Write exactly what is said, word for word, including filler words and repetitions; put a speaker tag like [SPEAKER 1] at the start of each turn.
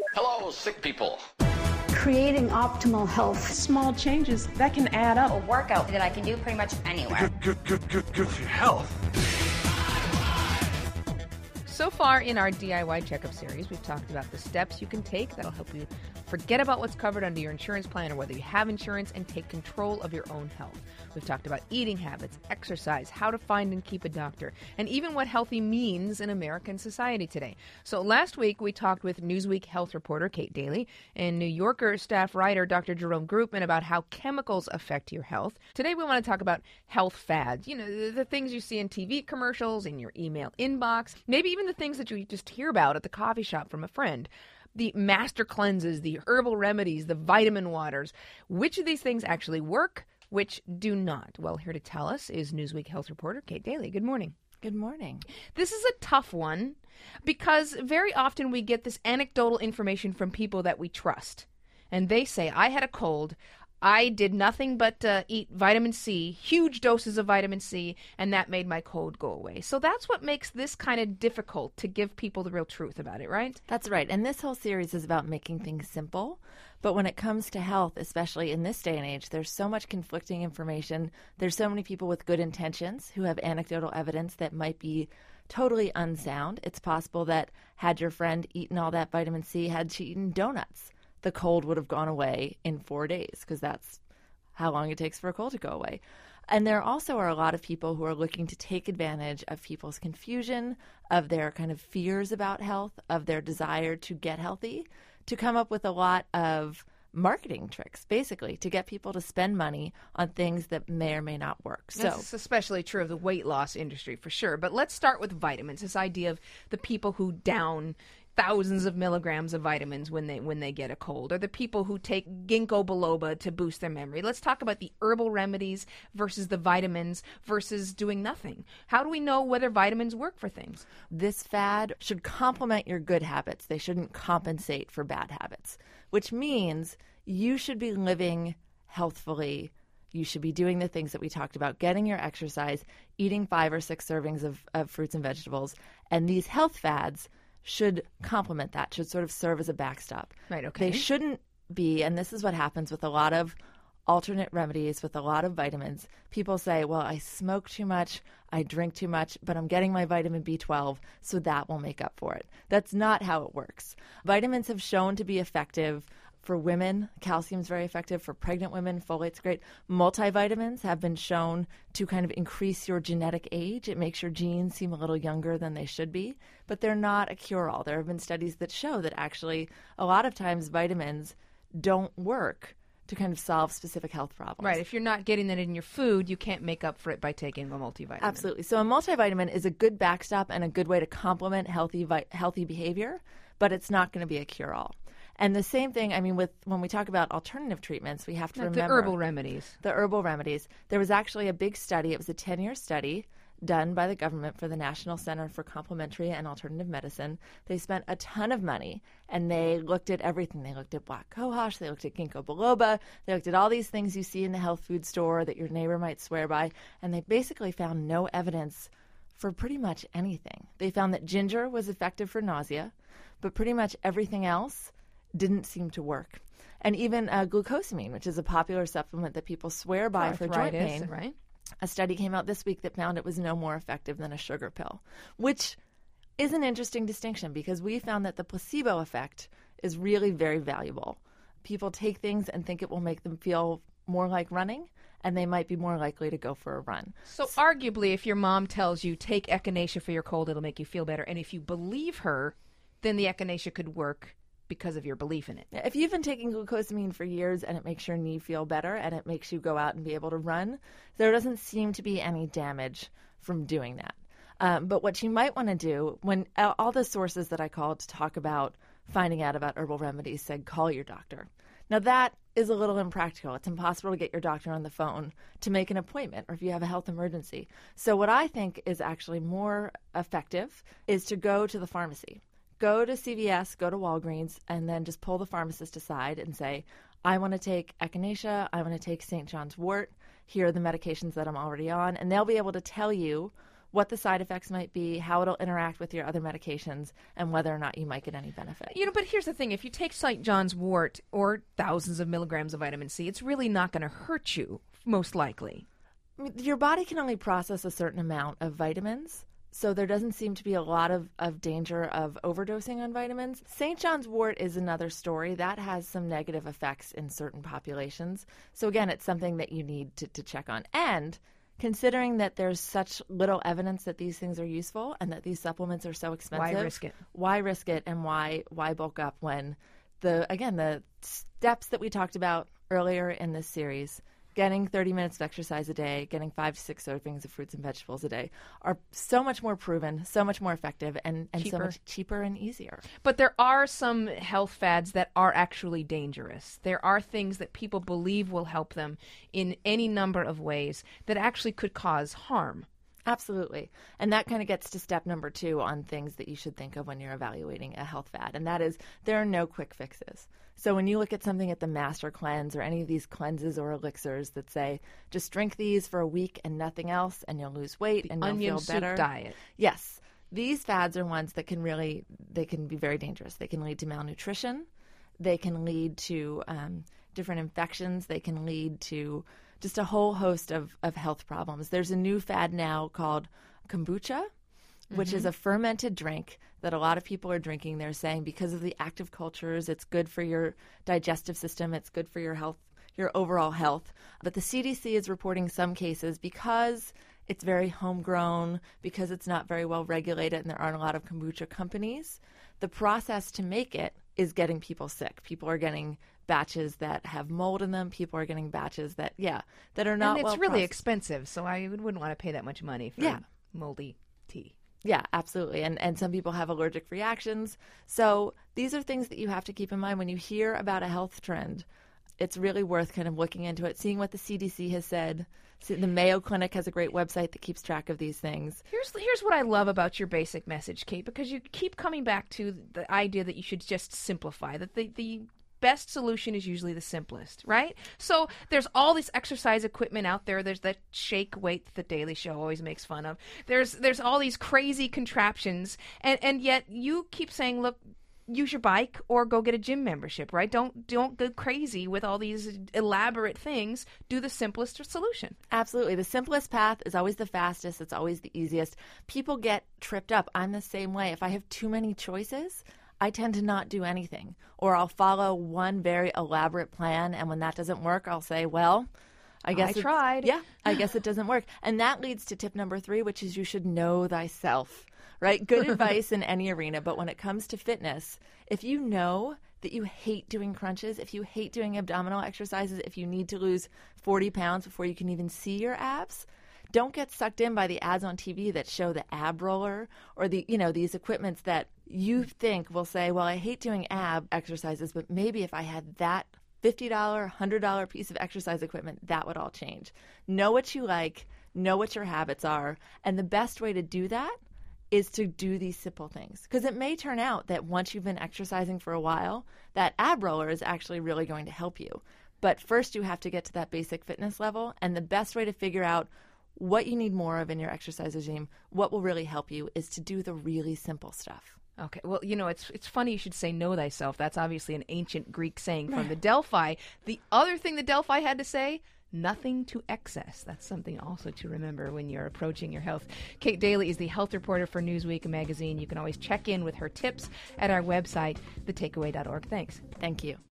[SPEAKER 1] Hello, sick people.
[SPEAKER 2] Creating optimal health.
[SPEAKER 3] Small changes that can add up.
[SPEAKER 4] A workout that I can do pretty much anywhere.
[SPEAKER 1] Good, good, good, good, good for your health.
[SPEAKER 5] So far in our D I Y checkup series, we've talked about the steps you can take that'll help you forget about what's covered under your insurance plan or whether you have insurance and take control of your own health. We've talked about eating habits, exercise, how to find and keep a doctor, and even what healthy means in American society today. So last week, we talked with Newsweek health reporter Kate Daly and New Yorker staff writer Doctor Jerome Groopman about how chemicals affect your health. Today, we want to talk about health fads. You know, the, the things you see in T V commercials, in your email inbox, maybe even the things that you just hear about at the coffee shop from a friend. The master cleanses, the herbal remedies, the vitamin waters. Which of these things actually work? Which do not? Well, here to tell us is Newsweek health reporter Kate Daly. Good morning.
[SPEAKER 6] Good morning.
[SPEAKER 5] This is a tough one because very often we get this anecdotal information from people that we trust. And they say, I had a cold. I did nothing but uh, eat vitamin C, huge doses of vitamin C, and that made my cold go away. So that's what makes this kind of difficult to give people the real truth about it, right?
[SPEAKER 6] That's right. And this whole series is about making things simple. But when it comes to health, especially in this day and age, there's so much conflicting information. There's so many people with good intentions who have anecdotal evidence that might be totally unsound. It's possible that had your friend eaten all that vitamin C, had she eaten donuts, the cold would have gone away in four days because that's how long it takes for a cold to go away. And there also are a lot of people who are looking to take advantage of people's confusion, of their kind of fears about health, of their desire to get healthy, to come up with a lot of marketing tricks, basically, to get people to spend money on things that may or may not work. So
[SPEAKER 5] That's especially true of the weight loss industry, for sure. But let's start with vitamins, this idea of the people who down thousands of milligrams of vitamins when they when they get a cold, or the people who take ginkgo biloba to boost their memory. Let's talk about the herbal remedies versus the vitamins versus doing nothing. How do we know whether vitamins work for things?
[SPEAKER 6] This fad should complement your good habits. They shouldn't compensate for bad habits, which means you should be living healthfully. You should be doing the things that we talked about, getting your exercise, eating five or six servings of, of fruits and vegetables, and these health fads should complement that, should sort of serve as a backstop.
[SPEAKER 5] Right, okay.
[SPEAKER 6] They shouldn't be, and this is what happens with a lot of alternate remedies, with a lot of vitamins. People say, well, I smoke too much, I drink too much, but I'm getting my vitamin B twelve, so that will make up for it. That's not how it works. Vitamins have shown to be effective for women. Calcium is very effective for pregnant women. Folate's great. Multivitamins have been shown to kind of increase your genetic age. It makes your genes seem a little younger than they should be, but they're not a cure-all. There have been studies that show that actually a lot of times vitamins don't work to kind of solve specific health problems.
[SPEAKER 5] Right. If you're not getting that in your food, you can't make up for it by taking a multivitamin.
[SPEAKER 6] Absolutely. So a multivitamin is a good backstop and a good way to complement healthy vi- healthy behavior, but it's not going to be a cure-all. And the same thing, I mean, with when we talk about alternative treatments, we have to
[SPEAKER 5] Like
[SPEAKER 6] remember
[SPEAKER 5] the herbal remedies.
[SPEAKER 6] The herbal remedies. There was actually a big study. It was a ten-year study done by the government for the National Center for Complementary and Alternative Medicine. They spent a ton of money, and they looked at everything. They looked at black cohosh. They looked at ginkgo biloba. They looked at all these things you see in the health food store that your neighbor might swear by, and they basically found no evidence for pretty much anything. They found that ginger was effective for nausea, but pretty much everything else didn't seem to work. And even uh, glucosamine, which is a popular supplement that people swear by for, for joint pain,
[SPEAKER 5] right?
[SPEAKER 6] A study came out this week that found it was no more effective than a sugar pill, which is an interesting distinction because we found that the placebo effect is really very valuable. People take things and think it will make them feel more like running, and they might be more likely to go for a run.
[SPEAKER 5] So arguably, if your mom tells you, take echinacea for your cold, it'll make you feel better, and if you believe her, then the echinacea could work because of your belief in it.
[SPEAKER 6] If you've been taking glucosamine for years and it makes your knee feel better and it makes you go out and be able to run, there doesn't seem to be any damage from doing that. Um, but what you might want to do, when all the sources that I called to talk about finding out about herbal remedies said, call your doctor. Now that is a little impractical. It's impossible to get your doctor on the phone to make an appointment or if you have a health emergency. So what I think is actually more effective is to go to the pharmacy. Go to C V S, go to Walgreens, and then just pull the pharmacist aside and say, I want to take echinacea, I want to take Saint John's wort, here are the medications that I'm already on, and they'll be able to tell you what the side effects might be, how it'll interact with your other medications, and whether or not you might get any benefit.
[SPEAKER 5] You know, but here's the thing. If you take Saint John's wort or thousands of milligrams of vitamin C, it's really not going to hurt you, most likely.
[SPEAKER 6] I mean, your body can only process a certain amount of vitamins, so there doesn't seem to be a lot of, of danger of overdosing on vitamins. Saint John's wort is another story. That has some negative effects in certain populations. So again, it's something that you need to, to check on. And considering that there's such little evidence that these things are useful and that these supplements are so expensive,
[SPEAKER 5] Why risk it?
[SPEAKER 6] Why risk it, and why why bulk up when the again the steps that we talked about earlier in this series, getting thirty minutes of exercise a day, getting five to six servings of fruits and vegetables a day, are so much more proven, so much more effective, and, and so much cheaper and easier.
[SPEAKER 5] But there are some health fads that are actually dangerous. There are things that people believe will help them in any number of ways that actually could cause harm.
[SPEAKER 6] Absolutely. And that kind of gets to step number two on things that you should think of when you're evaluating a health fad. And that is, there are no quick fixes. So when you look at something at the Master Cleanse or any of these cleanses or elixirs that say, just drink these for a week and nothing else, and you'll lose weight
[SPEAKER 5] The
[SPEAKER 6] and you'll
[SPEAKER 5] onion
[SPEAKER 6] feel
[SPEAKER 5] soup
[SPEAKER 6] better.
[SPEAKER 5] diet.
[SPEAKER 6] Yes. These fads are ones that can really, they can be very dangerous. They can lead to malnutrition. They can lead to um, different infections. They can lead to just a whole host of, of health problems. There's a new fad now called kombucha, which mm-hmm. is a fermented drink that a lot of people are drinking. They're saying because of the active cultures, it's good for your digestive system, it's good for your health, your overall health. But the C D C is reporting some cases because it's very homegrown, because it's not very well regulated and there aren't a lot of kombucha companies. The process to make it is getting people sick. People are getting batches that have mold in them. People are getting batches that, yeah, that are not
[SPEAKER 5] well
[SPEAKER 6] well
[SPEAKER 5] And it's really
[SPEAKER 6] processed.
[SPEAKER 5] expensive, so I wouldn't want to pay that much money for
[SPEAKER 6] yeah.
[SPEAKER 5] moldy tea.
[SPEAKER 6] Yeah, absolutely. And and some people have allergic reactions. So these are things that you have to keep in mind when you hear about a health trend. It's really worth kind of looking into it, seeing what the C D C has said. See, the Mayo Clinic has a great website that keeps track of these things.
[SPEAKER 5] Here's here's what I love about your basic message, Kate, because you keep coming back to the idea that you should just simplify, that the, the best solution is usually the simplest, right? So there's all this exercise equipment out there. There's that shake weight that the Daily Show always makes fun of. There's there's all these crazy contraptions, and, and yet you keep saying, look, use your bike or go get a gym membership, right? Don't don't go crazy with all these elaborate things. Do the simplest solution.
[SPEAKER 6] Absolutely. The simplest path is always the fastest. It's always the easiest. People get tripped up. I'm the same way. If I have too many choices, I tend to not do anything. Or I'll follow one very elaborate plan, and when that doesn't work, I'll say, well, I guess
[SPEAKER 5] I tried.
[SPEAKER 6] Yeah, I guess it doesn't work. And that leads to tip number three, which is you should know thyself. Right? Good advice in any arena, but when it comes to fitness, if you know that you hate doing crunches, if you hate doing abdominal exercises, if you need to lose forty pounds before you can even see your abs, don't get sucked in by the ads on T V that show the ab roller or the, you know, these equipments that you think will say, well, I hate doing ab exercises, but maybe if I had that fifty dollars, one hundred dollars piece of exercise equipment, that would all change. Know what you like, know what your habits are, and the best way to do that is to do these simple things. Because it may turn out that once you've been exercising for a while, that ab roller is actually really going to help you. But first you have to get to that basic fitness level, and the best way to figure out what you need more of in your exercise regime, what will really help you, is to do the really simple stuff.
[SPEAKER 5] Okay, well, you know, it's it's funny you should say know thyself. That's obviously an ancient Greek saying from the Delphi. The other thing the Delphi had to say, nothing to excess. That's something also to remember when you're approaching your health. Kate Daly is the health reporter for Newsweek magazine. You can always check in with her tips at our website, the takeaway dot org. Thanks.
[SPEAKER 6] Thank you.